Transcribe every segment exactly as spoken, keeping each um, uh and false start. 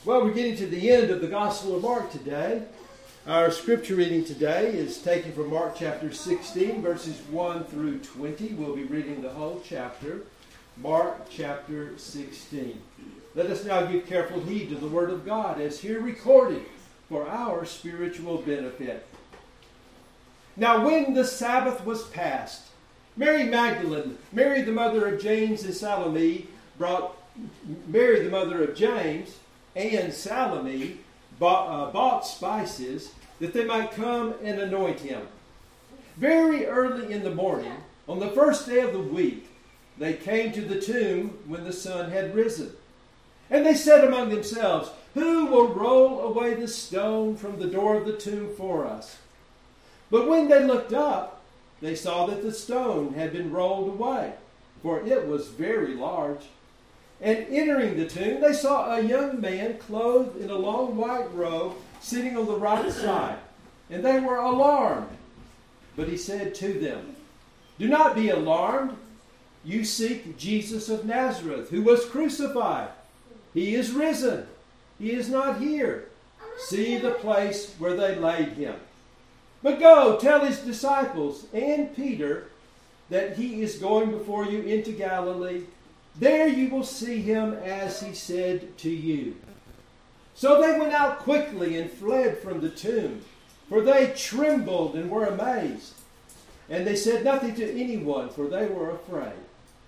Well, we're getting to the end of the Gospel of Mark today. Our scripture reading today is taken from Mark chapter sixteen, verses one through twenty. We'll be reading the whole chapter. Mark chapter sixteen. Let us now give careful heed to the Word of God as here recorded for our spiritual benefit. Now when the Sabbath was past, Mary Magdalene, Mary the mother of James and Salome, brought Mary the mother of James and Salome bought, uh, bought spices that they might come and anoint him. Very early in the morning, on the first day of the week, they came to the tomb when the sun had risen. And they said among themselves, "Who will roll away the stone from the door of the tomb for us?" But when they looked up, they saw that the stone had been rolled away, for it was very large. And entering the tomb, they saw a young man clothed in a long white robe sitting on the right side. And they were alarmed. But he said to them, "Do not be alarmed. You seek Jesus of Nazareth, who was crucified. He is risen. He is not here. See the place where they laid him. But go, tell his disciples and Peter that he is going before you into Galilee. There you will see him as he said to you." So they went out quickly and fled from the tomb, for they trembled and were amazed. And they said nothing to anyone, for they were afraid.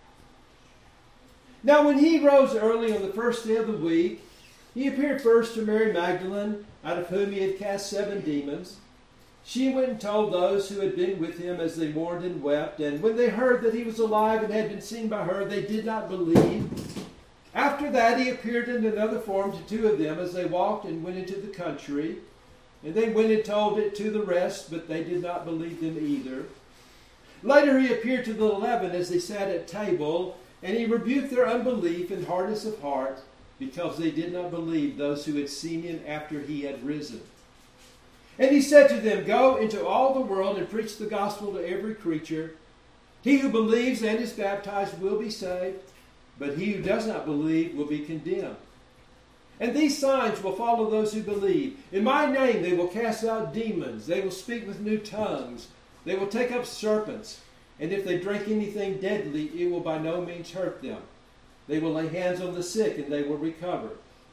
Now when he rose early on the first day of the week, he appeared first to Mary Magdalene, out of whom he had cast seven demons. She went and told those who had been with him as they mourned and wept. And when they heard that he was alive and had been seen by her, they did not believe. After that he appeared in another form to two of them as they walked and went into the country. And they went and told it to the rest, but they did not believe them either. Later he appeared to the eleven as they sat at table, and he rebuked their unbelief and hardness of heart, because they did not believe those who had seen him after he had risen. And he said to them, "Go into all the world and preach the gospel to every creature. He who believes and is baptized will be saved, but he who does not believe will be condemned. And these signs will follow those who believe. In my name they will cast out demons. They will speak with new tongues. They will take up serpents. And if they drink anything deadly, it will by no means hurt them. They will lay hands on the sick and they will recover."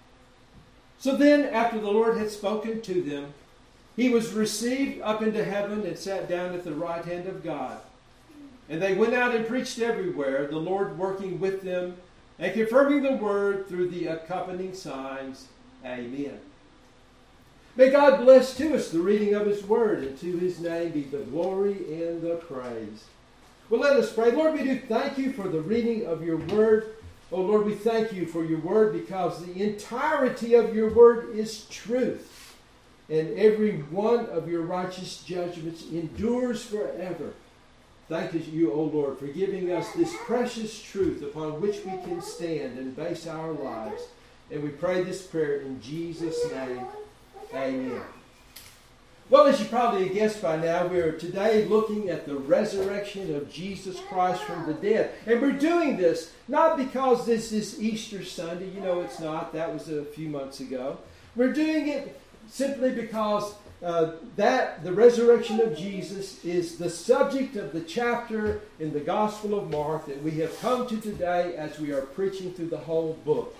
So then, after the Lord had spoken to them, he was received up into heaven and sat down at the right hand of God. And they went out and preached everywhere, the Lord working with them and confirming the word through the accompanying signs. Amen. May God bless to us the reading of his word, and to his name be the glory and the praise. Well, let us pray. Lord, we do thank you for the reading of your word. Oh, Lord, we thank you for your word, because the entirety of your word is truth. And every one of your righteous judgments endures forever. Thank you, O Lord, for giving us this precious truth upon which we can stand and base our lives. And we pray this prayer in Jesus' name. Amen. Well, as you probably guessed by now, we are today looking at the resurrection of Jesus Christ from the dead. And we're doing this not because this is Easter Sunday. You know it's not. That was a few months ago. We're doing it simply because uh, that the resurrection of Jesus is the subject of the chapter in the Gospel of Mark that we have come to today as we are preaching through the whole book.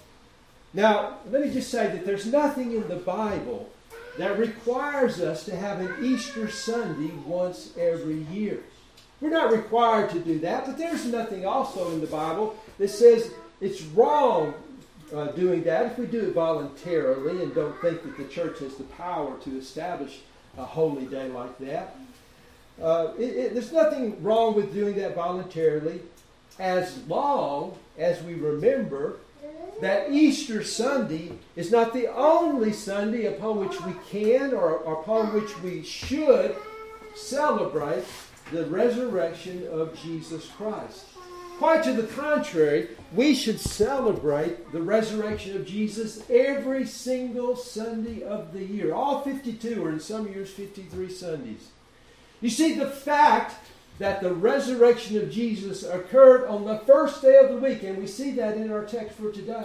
Now, let me just say that there's nothing in the Bible that requires us to have an Easter Sunday once every year. We're not required to do that, but there's nothing also in the Bible that says it's wrong Uh, doing that if we do it voluntarily and don't think that the church has the power to establish a holy day like that. Uh, it, it, there's nothing wrong with doing that voluntarily, as long as we remember that Easter Sunday is not the only Sunday upon which we can or, or upon which we should celebrate the resurrection of Jesus Christ. Quite to the contrary, we should celebrate the resurrection of Jesus every single Sunday of the year. All fifty-two, or in some years fifty-three Sundays. You see, the fact that the resurrection of Jesus occurred on the first day of the week, and we see that in our text for today,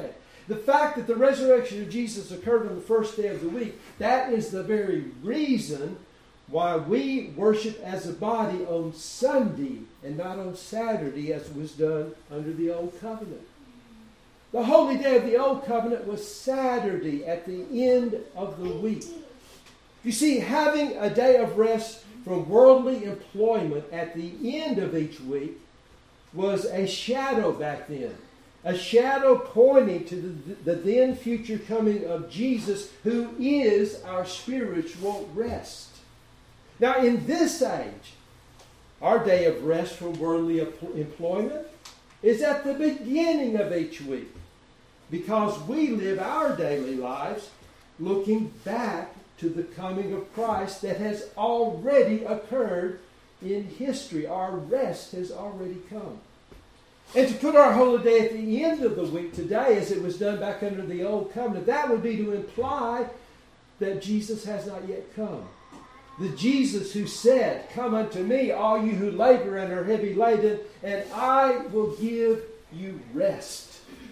The fact that the resurrection of Jesus occurred on the first day of the week, that is the very reason why we worship as a body on Sunday and not on Saturday as was done under the Old Covenant. The holy day of the Old Covenant was Saturday at the end of the week. You see, having a day of rest from worldly employment at the end of each week was a shadow back then. A shadow pointing to the, the then future coming of Jesus, who is our spiritual rest. Now, in this age, our day of rest from worldly employment is at the beginning of each week, because we live our daily lives looking back to the coming of Christ that has already occurred in history. Our rest has already come. And to put our holiday at the end of the week today, as it was done back under the Old Covenant, that would be to imply that Jesus has not yet come. The Jesus who said, "Come unto me, all you who labor and are heavy laden, and I will give you rest."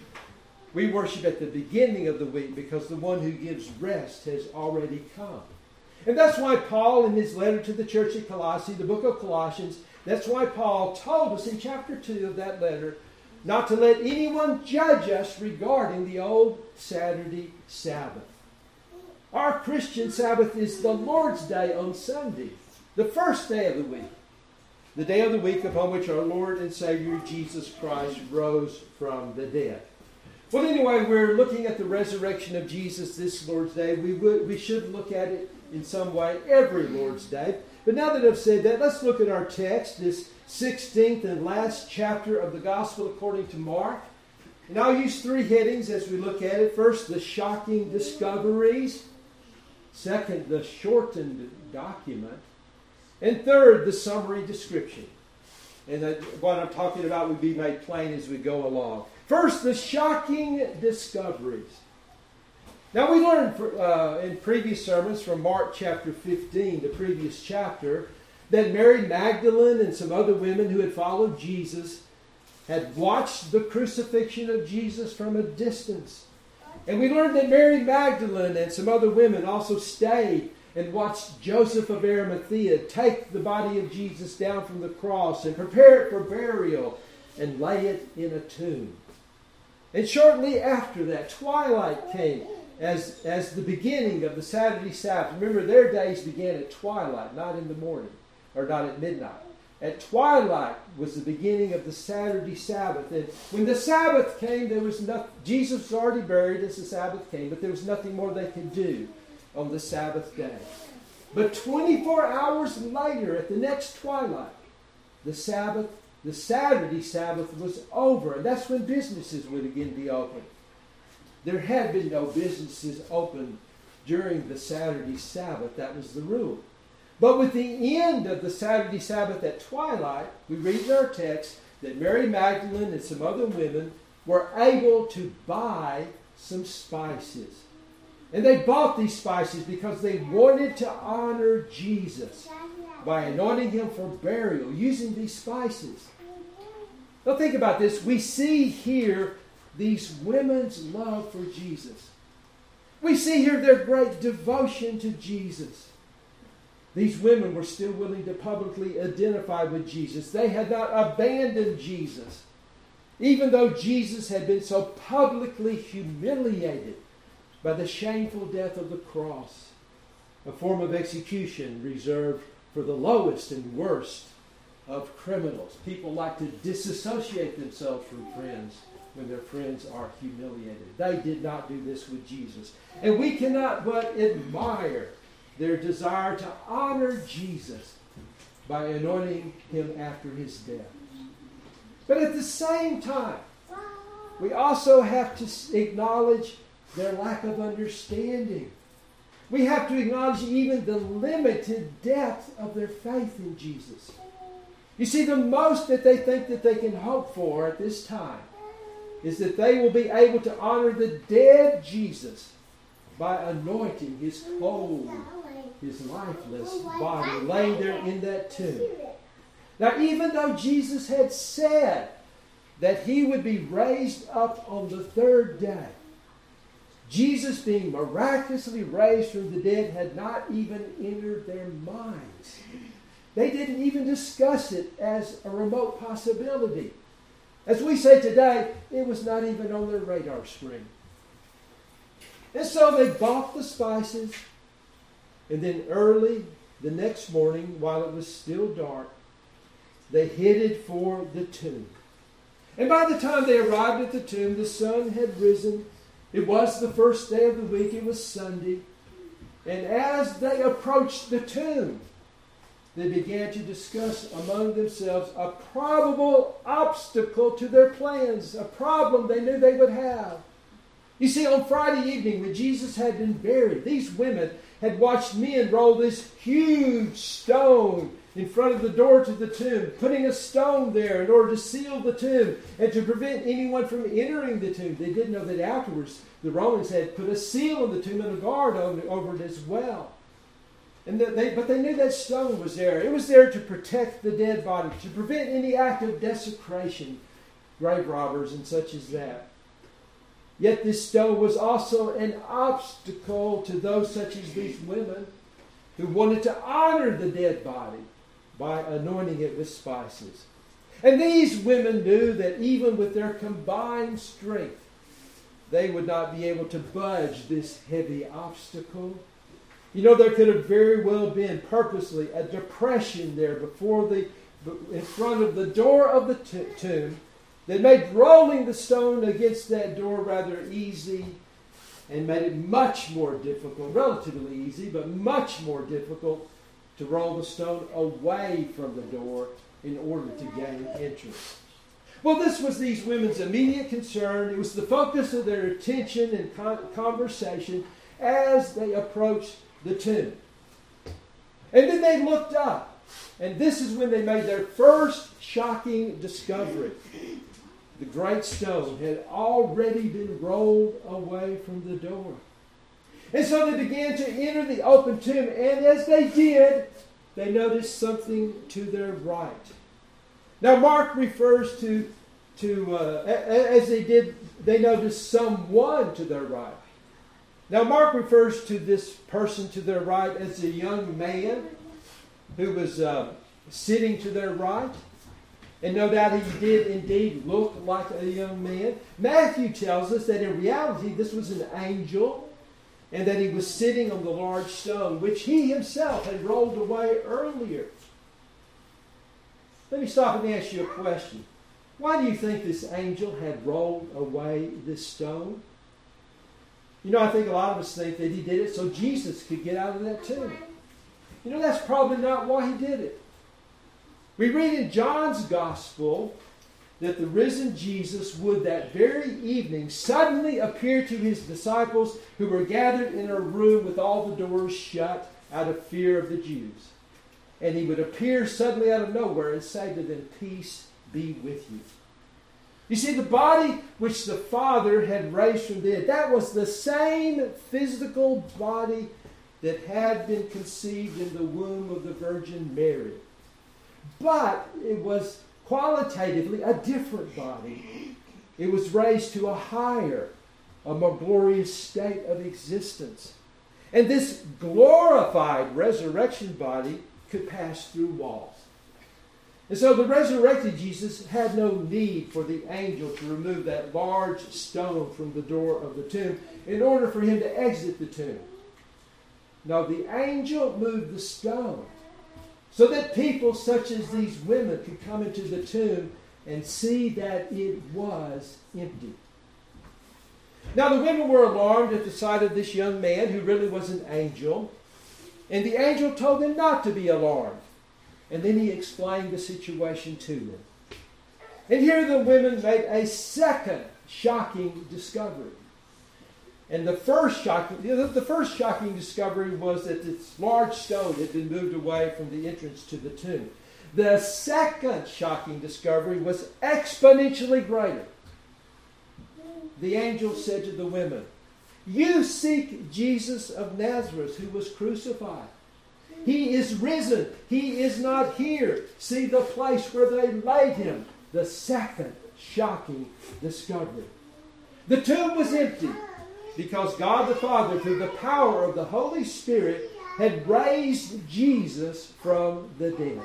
We worship at the beginning of the week because the one who gives rest has already come. And that's why Paul, in his letter to the church at Colossae, the book of Colossians, that's why Paul told us in chapter two of that letter not to let anyone judge us regarding the old Saturday Sabbath. Our Christian Sabbath is the Lord's Day on Sunday, the first day of the week, the day of the week upon which our Lord and Savior Jesus Christ rose from the dead. Well, anyway, we're looking at the resurrection of Jesus this Lord's Day. We would, we should look at it in some way every Lord's Day. But now that I've said that, let's look at our text, this sixteenth and last chapter of the Gospel according to Mark. And I'll use three headings as we look at it. First, the shocking discoveries. Second, the shortened document. And third, the summary description. And that, what I'm talking about will be made plain as we go along. First, the shocking discoveries. Now, we learned uh, in previous sermons from Mark chapter fifteen, the previous chapter, that Mary Magdalene and some other women who had followed Jesus had watched the crucifixion of Jesus from a distance. And we learned that Mary Magdalene and some other women also stayed and watched Joseph of Arimathea take the body of Jesus down from the cross and prepare it for burial and lay it in a tomb. And shortly after that, twilight came as, as the beginning of the Saturday Sabbath. Remember, their days began at twilight, not in the morning, or not at midnight. At twilight was the beginning of the Saturday Sabbath. And when the Sabbath came, there was nothing. Jesus was already buried as the Sabbath came, but there was nothing more they could do on the Sabbath day. But twenty-four hours later, at the next twilight, the Sabbath, the Saturday Sabbath was over. And that's when businesses would again be open. There had been no businesses open during the Saturday Sabbath. That was the rule. But with the end of the Saturday Sabbath at twilight, we read in our text that Mary Magdalene and some other women were able to buy some spices. And they bought these spices because they wanted to honor Jesus by anointing him for burial, using these spices. Now think about this. We see here these women's love for Jesus. We see here their great devotion to Jesus. These women were still willing to publicly identify with Jesus. They had not abandoned Jesus, even though Jesus had been so publicly humiliated by the shameful death of the cross, a form of execution reserved for the lowest and worst of criminals. People like to disassociate themselves from friends when their friends are humiliated. They did not do this with Jesus. And we cannot but admire their desire to honor Jesus by anointing him after his death. But at the same time, we also have to acknowledge their lack of understanding. We have to acknowledge even the limited depth of their faith in Jesus. You see, the most that they think that they can hope for at this time is that they will be able to honor the dead Jesus by anointing his cold, his lifeless body laying there in that tomb. Now, even though Jesus had said that he would be raised up on the third day, Jesus being miraculously raised from the dead had not even entered their minds. They didn't even discuss it as a remote possibility. As we say today, it was not even on their radar screen. And so they bought the spices, and then early the next morning, while it was still dark, they headed for the tomb. And by the time they arrived at the tomb, the sun had risen. It was the first day of the week. It was Sunday. And as they approached the tomb, they began to discuss among themselves a probable obstacle to their plans, a problem they knew they would have. You see, on Friday evening, when Jesus had been buried, these women had watched men roll this huge stone in front of the door to the tomb, putting a stone there in order to seal the tomb and to prevent anyone from entering the tomb. They didn't know that afterwards the Romans had put a seal on the tomb and a guard over, over it as well. And that they, but they knew that stone was there. It was there to protect the dead body, to prevent any act of desecration, grave robbers and such as that. Yet this stone was also an obstacle to those such as these women who wanted to honor the dead body by anointing it with spices. And these women knew that even with their combined strength, they would not be able to budge this heavy obstacle. You know, there could have very well been purposely a depression there before the, in front of the door of the t- tomb that made rolling the stone against that door rather easy and made it much more difficult, relatively easy, but much more difficult to roll the stone away from the door in order to gain entrance. Well, this was these women's immediate concern. It was the focus of their attention and con- conversation as they approached the tomb. And then they looked up, and this is when they made their first shocking discovery. The great stone had already been rolled away from the door. And so they began to enter the open tomb, and as they did, they noticed something to their right. Now, Mark refers to, to uh, as they did, they noticed someone to their right. Now, Mark refers to this person to their right as a young man who was uh, sitting to their right. And no doubt he did indeed look like a young man. Matthew tells us that in reality this was an angel and that he was sitting on the large stone, which he himself had rolled away earlier. Let me stop and ask you a question. Why do you think this angel had rolled away this stone? You know, I think a lot of us think that he did it so Jesus could get out of that tomb. You know, that's probably not why he did it. We read in John's Gospel that the risen Jesus would that very evening suddenly appear to his disciples who were gathered in a room with all the doors shut out of fear of the Jews. And he would appear suddenly out of nowhere and say to them, "Peace be with you." You see, the body which the Father had raised from the dead, that was the same physical body that had been conceived in the womb of the Virgin Mary. But it was qualitatively a different body. It was raised to a higher, a more glorious state of existence. And this glorified resurrection body could pass through walls. And so the resurrected Jesus had no need for the angel to remove that large stone from the door of the tomb in order for him to exit the tomb. No, the angel moved the stone so that people such as these women could come into the tomb and see that it was empty. Now the women were alarmed at the sight of this young man who really was an angel. And the angel told them not to be alarmed. And then he explained the situation to them. And here the women made a second shocking discovery. And the first shocking, the first shocking discovery was that this large stone had been moved away from the entrance to the tomb. The second shocking discovery was exponentially greater. The angel said to the women, "You seek Jesus of Nazareth who was crucified. He is risen. He is not here. See the place where they laid him." The second shocking discovery. The tomb was empty. because God the Father, through the power of the Holy Spirit, had raised Jesus from the dead.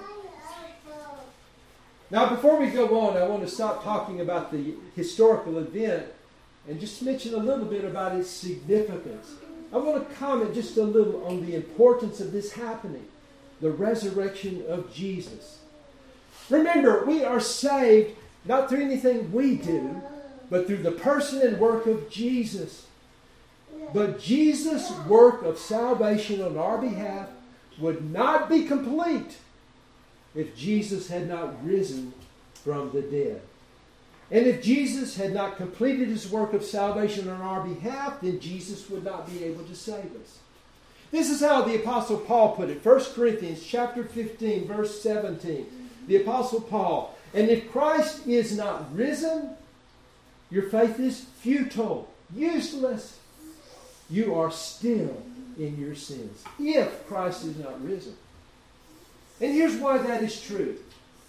Now, before we go on, I want to stop talking about the historical event and just mention a little bit about its significance. I want to comment just a little on the importance of this happening, the resurrection of Jesus. Remember, we are saved not through anything we do, but through the person and work of Jesus. But Jesus' work of salvation on our behalf would not be complete if Jesus had not risen from the dead. And if Jesus had not completed his work of salvation on our behalf, then Jesus would not be able to save us. This is how the Apostle Paul put it. First Corinthians chapter fifteen, verse seventeen. The Apostle Paul, "And if Christ is not risen, your faith is futile, useless. You are still in your sins." If Christ is not risen. And here's why that is true.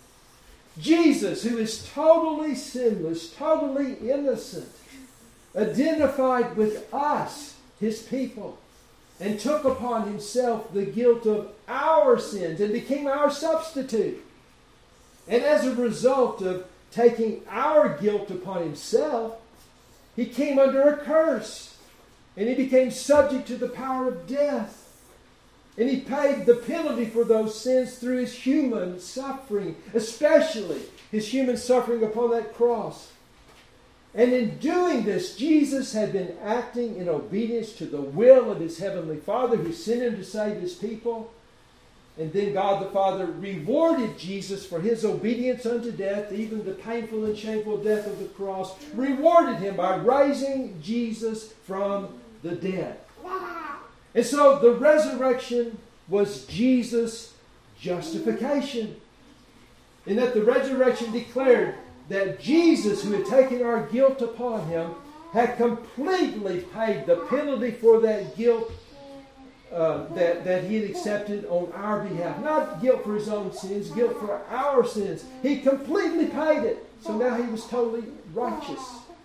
Jesus, who is totally sinless, totally innocent, identified with us, his people, and took upon himself the guilt of our sins and became our substitute. And as a result of taking our guilt upon himself, he came under a curse. And he became subject to the power of death. And he paid the penalty for those sins through his human suffering, especially his human suffering upon that cross. And in doing this, Jesus had been acting in obedience to the will of his heavenly Father, who sent him to save his people. And then God the Father rewarded Jesus for his obedience unto death, even the painful and shameful death of the cross, rewarded him by raising Jesus from the dead. And so the resurrection was Jesus' justification. In that the resurrection declared that Jesus, who had taken our guilt upon him, had completely paid the penalty for that guilt uh, that, that he had accepted on our behalf. Not guilt for his own sins, guilt for our sins. He completely paid it. So now he was totally righteous.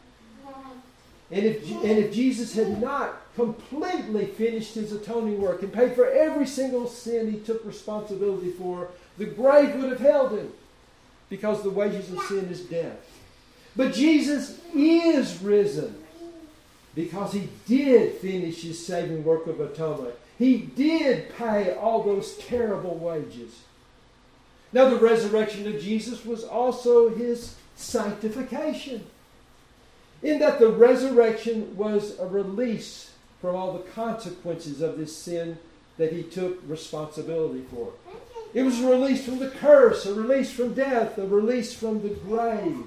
And if, and if Jesus had not completely finished his atoning work and paid for every single sin he took responsibility for, the grave would have held him, because the wages of sin is death. But Jesus is risen because he did finish his saving work of atonement. He did pay all those terrible wages. Now, the resurrection of Jesus was also his sanctification, in that the resurrection was a release from all the consequences of this sin that he took responsibility for. It was a release from the curse, a release from death, a release from the grave.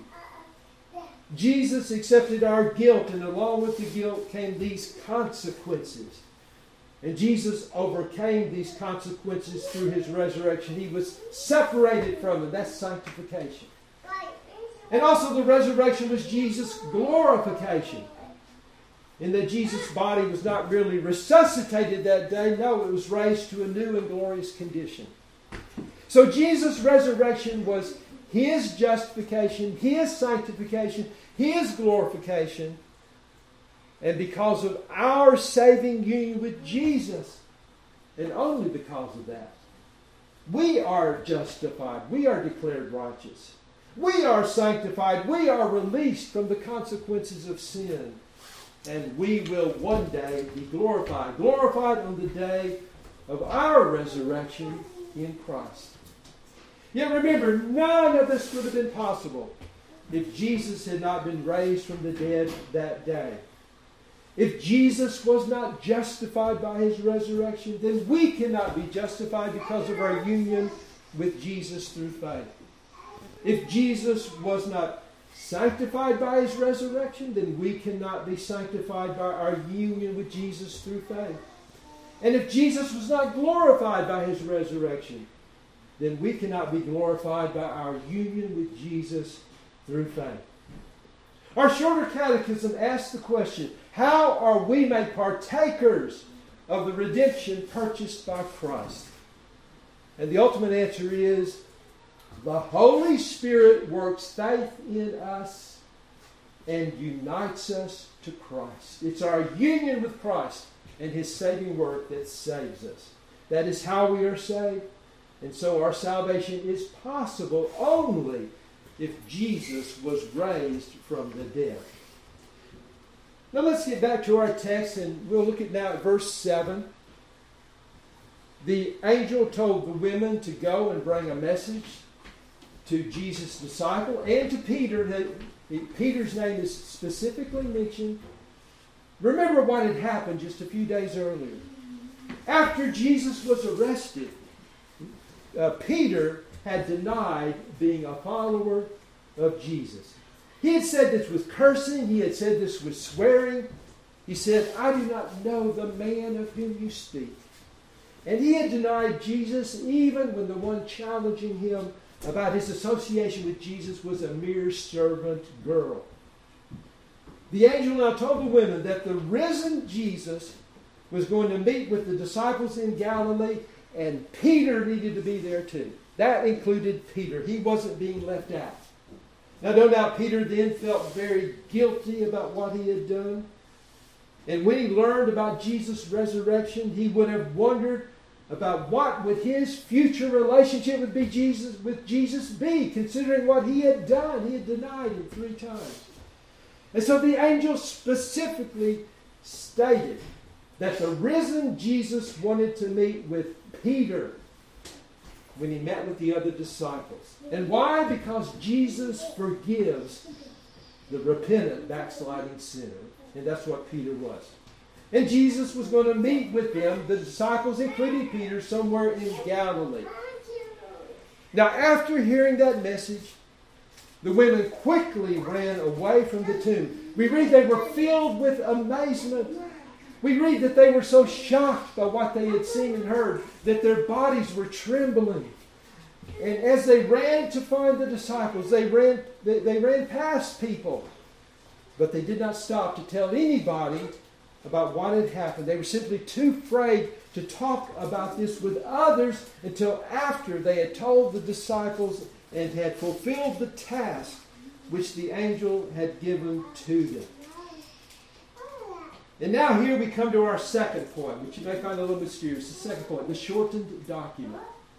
Jesus accepted our guilt, and along with the guilt came these consequences. And Jesus overcame these consequences through his resurrection. He was separated from them. That's sanctification. And also the resurrection was Jesus' glorification, in that Jesus' body was not really resuscitated that day. No, it was raised to a new and glorious condition. So Jesus' resurrection was his justification, his sanctification, his glorification. And because of our saving union with Jesus, and only because of that, we are justified. We are declared righteous. We are sanctified. We are released from the consequences of sin. And we will one day be glorified. Glorified on the day of our resurrection in Christ. Yet remember, none of this would have been possible if Jesus had not been raised from the dead that day. If Jesus was not justified by his resurrection, then we cannot be justified because of our union with Jesus through faith. If Jesus was not sanctified by his resurrection, then we cannot be sanctified by our union with Jesus through faith. And if Jesus was not glorified by his resurrection, then we cannot be glorified by our union with Jesus through faith. Our shorter catechism asks the question, how are we made partakers of the redemption purchased by Christ? And the ultimate answer is, the Holy Spirit works faith in us and unites us to Christ. It's our union with Christ and His saving work that saves us. That is how we are saved. And so our salvation is possible only if Jesus was raised from the dead. Now let's get back to our text, and we'll look at now at verse seven. The angel told the women to go and bring a message to Jesus' disciple and to Peter. Peter's name is specifically mentioned. Remember what had happened just a few days earlier. After Jesus was arrested, uh, Peter had denied being a follower of Jesus. He had said this with cursing. He had said this with swearing. He said, "I do not know the man of whom you speak." And he had denied Jesus even when the one challenging him about his association with Jesus was a mere servant girl. The angel now told the women that the risen Jesus was going to meet with the disciples in Galilee, and Peter needed to be there too. That included Peter. He wasn't being left out. Now, no doubt Peter then felt very guilty about what he had done. And when he learned about Jesus' resurrection, he would have wondered about what would his future relationship with, be Jesus, with Jesus be, considering what he had done. He had denied him three times. And so the angel specifically stated that the risen Jesus wanted to meet with Peter when he met with the other disciples. And why? Because Jesus forgives the repentant, backsliding sinner. And that's what Peter was. And Jesus was going to meet with them, the disciples, including Peter, somewhere in Galilee. Now, after hearing that message, the women quickly ran away from the tomb. We read they were filled with amazement. We read that they were so shocked by what they had seen and heard that their bodies were trembling. And as they ran to find the disciples, they ran, they, they ran past people. But they did not stop to tell anybody about what had happened. They were simply too afraid to talk about this with others until after they had told the disciples and had fulfilled the task which the angel had given to them. And now here we come to our second point, which you may find a little mysterious. The second point, the shortened document.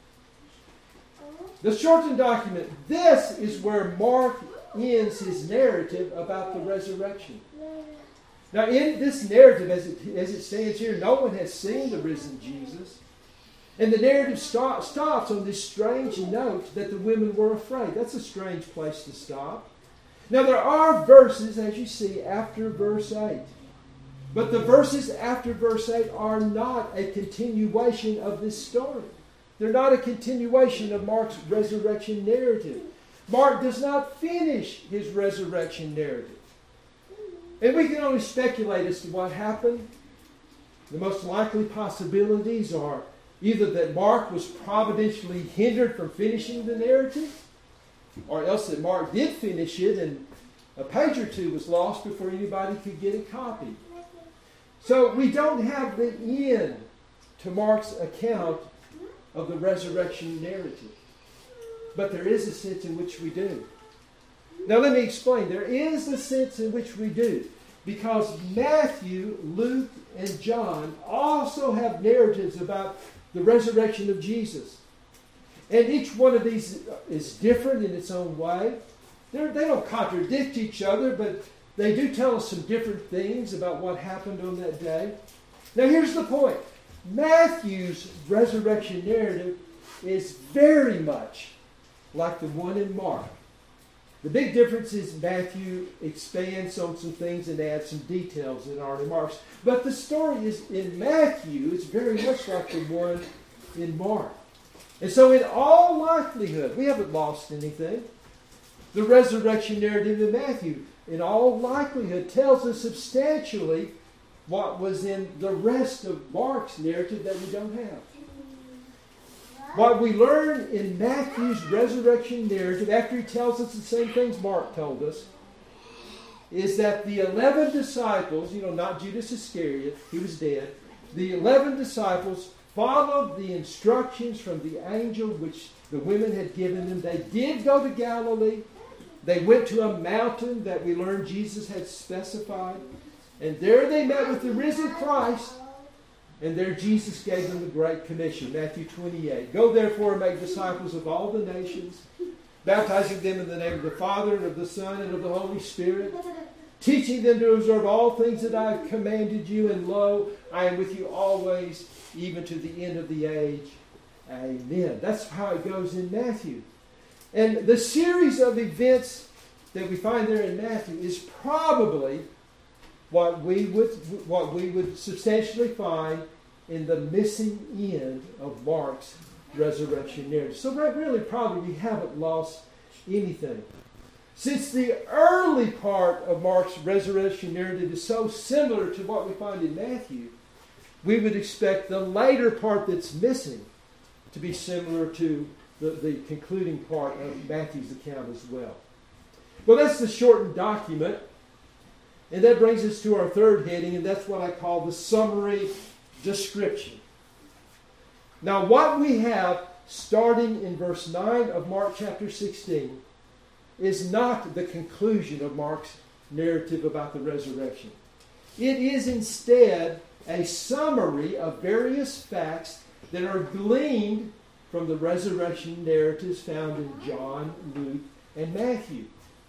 The shortened document, this is where Mark ends his narrative about the resurrection. Now, in this narrative, as it, as it stands here, no one has seen the risen Jesus. And the narrative stop, stops on this strange note that the women were afraid. That's a strange place to stop. Now, there are verses, as you see, after verse eight. But the verses after verse eight are not a continuation of this story. They're not a continuation of Mark's resurrection narrative. Mark does not finish his resurrection narrative. And we can only speculate as to what happened. The most likely possibilities are either that Mark was providentially hindered from finishing the narrative, or else that Mark did finish it and a page or two was lost before anybody could get a copy. So we don't have the end to Mark's account of the resurrection narrative. But there is a sense in which we do. Now let me explain. There is a sense in which we do. Because Matthew, Luke, and John also have narratives about the resurrection of Jesus. And each one of these is different in its own way. They're, they don't contradict each other, but they do tell us some different things about what happened on that day. Now here's the point. Matthew's resurrection narrative is very much like the one in Mark. The big difference is Matthew expands on some things and adds some details in our remarks. But the story is in Matthew is very much like the one in Mark. And so in all likelihood, we haven't lost anything. The resurrection narrative in Matthew, in all likelihood, tells us substantially what was in the rest of Mark's narrative that we don't have. What we learn in Matthew's resurrection narrative, after he tells us the same things Mark told us, is that the eleven disciples, you know, not Judas Iscariot, he was dead, the eleven disciples followed the instructions from the angel which the women had given them. They did go to Galilee. They went to a mountain that we learned Jesus had specified. And there they met with the risen Christ. And there Jesus gave them the Great Commission, Matthew twenty-eight. Go therefore and make disciples of all the nations, baptizing them in the name of the Father and of the Son and of the Holy Spirit, teaching them to observe all things that I have commanded you. And lo, I am with you always, even to the end of the age. Amen. That's how it goes in Matthew. And the series of events that we find there in Matthew is probably what we would what we would substantially find in the missing end of Mark's resurrection narrative. So really, probably we haven't lost anything. Since the early part of Mark's resurrection narrative is so similar to what we find in Matthew, we would expect the later part that's missing to be similar to the, the concluding part of Matthew's account as well. Well, that's the shortened document. And that brings us to our third heading, and that's what I call the summary description. Now, what we have starting in verse nine of Mark chapter sixteen is not the conclusion of Mark's narrative about the resurrection. It is instead a summary of various facts that are gleaned from the resurrection narratives found in John, Luke, and Matthew.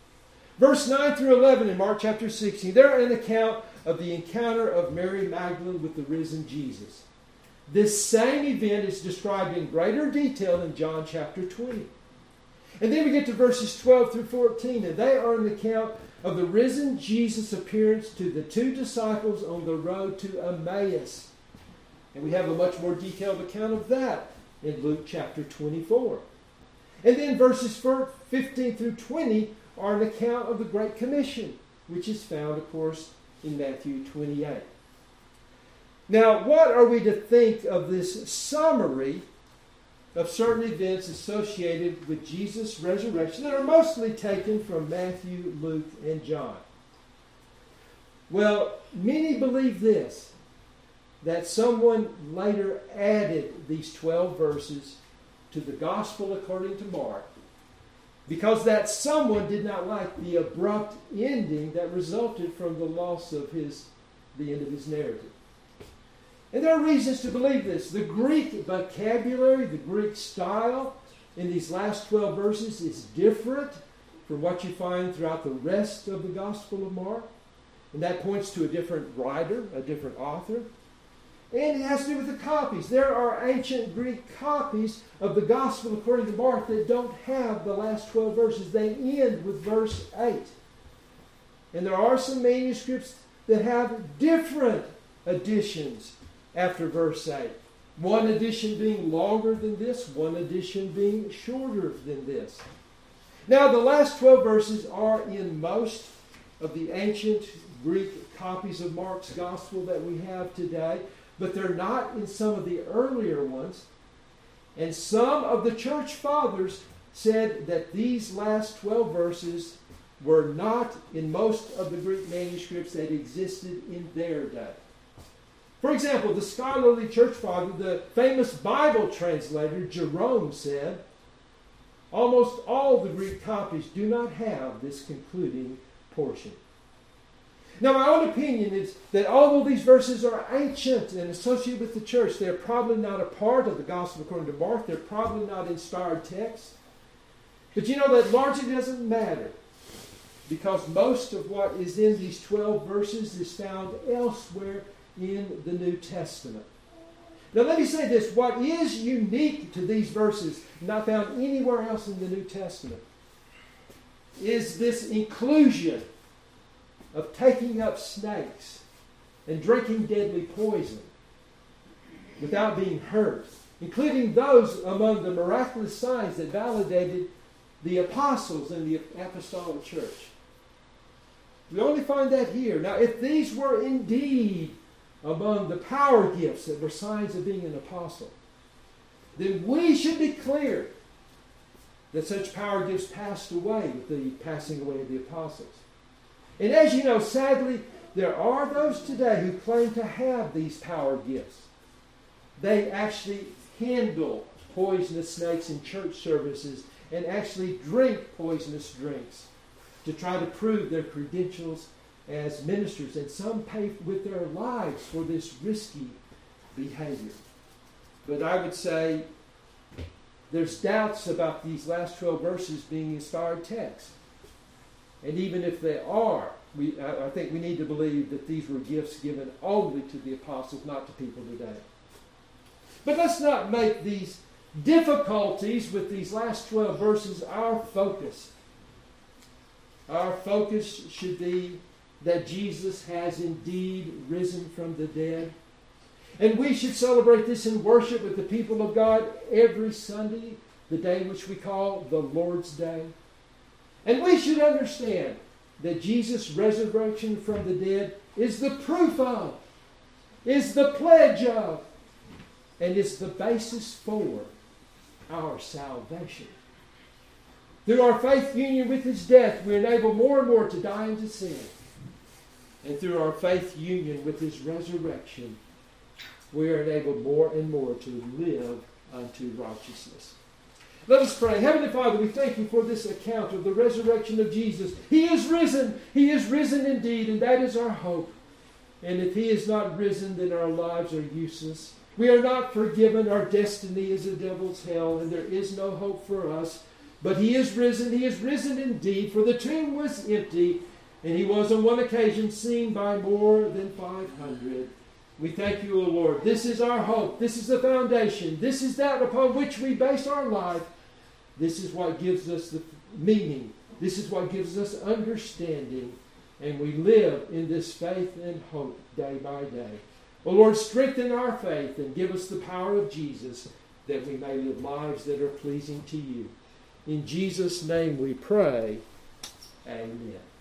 Verse nine through eleven in Mark chapter sixteen, they're an account of the encounter of Mary Magdalene with the risen Jesus. This same event is described in greater detail in John chapter twenty. And then we get to verses twelve through fourteen, and they are an account of the risen Jesus' appearance to the two disciples on the road to Emmaus. And we have a much more detailed account of that in Luke chapter twenty-four. And then verses fifteen through twenty are an account of the Great Commission, which is found, of course, in Matthew twenty-eight. Now, what are we to think of this summary of certain events associated with Jesus' resurrection that are mostly taken from Matthew, Luke, and John? Well, many believe this, that someone later added these twelve verses to the Gospel according to Mark, because that someone did not like the abrupt ending that resulted from the loss of his, the end of his narrative. And there are reasons to believe this. The Greek vocabulary, the Greek style in these last twelve verses is different from what you find throughout the rest of the Gospel of Mark. And that points to a different writer, a different author. And it has to do with the copies. There are ancient Greek copies of the Gospel according to Mark that don't have the last twelve verses. They end with verse eight. And there are some manuscripts that have different additions after verse eight. One edition being longer than this, one edition being shorter than this. Now, the last twelve verses are in most of the ancient Greek copies of Mark's Gospel that we have today, but they're not in some of the earlier ones. And some of the church fathers said that these last twelve verses were not in most of the Greek manuscripts that existed in their day. For example, the scholarly church father, the famous Bible translator Jerome, said, almost all the Greek copies do not have this concluding portion. Now, my own opinion is that although these verses are ancient and associated with the church, they're probably not a part of the Gospel according to Mark. They're probably not inspired text. But you know, that largely doesn't matter, because most of what is in these twelve verses is found elsewhere in the New Testament. Now, let me say this. What is unique to these verses, not found anywhere else in the New Testament, is this inclusion of taking up snakes and drinking deadly poison without being hurt, including those among the miraculous signs that validated the apostles in the apostolic church. We only find that here. Now, if these were indeed among the power gifts that were signs of being an apostle, then we should be clear that such power gifts passed away with the passing away of the apostles. And as you know, sadly, there are those today who claim to have these power gifts. They actually handle poisonous snakes in church services and actually drink poisonous drinks to try to prove their credentials as ministers, and some pay with their lives for this risky behavior. But I would say there's doubts about these last twelve verses being inspired texts. And even if they are, we, I, I think we need to believe that these were gifts given only to the apostles, not to people today. But let's not make these difficulties with these last twelve verses our focus. Our focus should be that Jesus has indeed risen from the dead. And we should celebrate this in worship with the people of God every Sunday, the day which we call the Lord's Day. And we should understand that Jesus' resurrection from the dead is the proof of, is the pledge of, and is the basis for our salvation. Through our faith union with His death, we are enabled more and more to die into sin. And through our faith union with His resurrection, we are enabled more and more to live unto righteousness. Let us pray. Heavenly Father, we thank You for this account of the resurrection of Jesus. He is risen. He is risen indeed, and that is our hope. And if He is not risen, then our lives are useless. We are not forgiven. Our destiny is the devil's hell, and there is no hope for us. But He is risen. He is risen indeed, for the tomb was empty, and He was on one occasion seen by more than five hundred. We thank You, O Lord. This is our hope. This is the foundation. This is that upon which we base our life. This is what gives us the meaning. This is what gives us understanding. And we live in this faith and hope day by day. O Lord, strengthen our faith and give us the power of Jesus, that we may live lives that are pleasing to You. In Jesus' name we pray. Amen.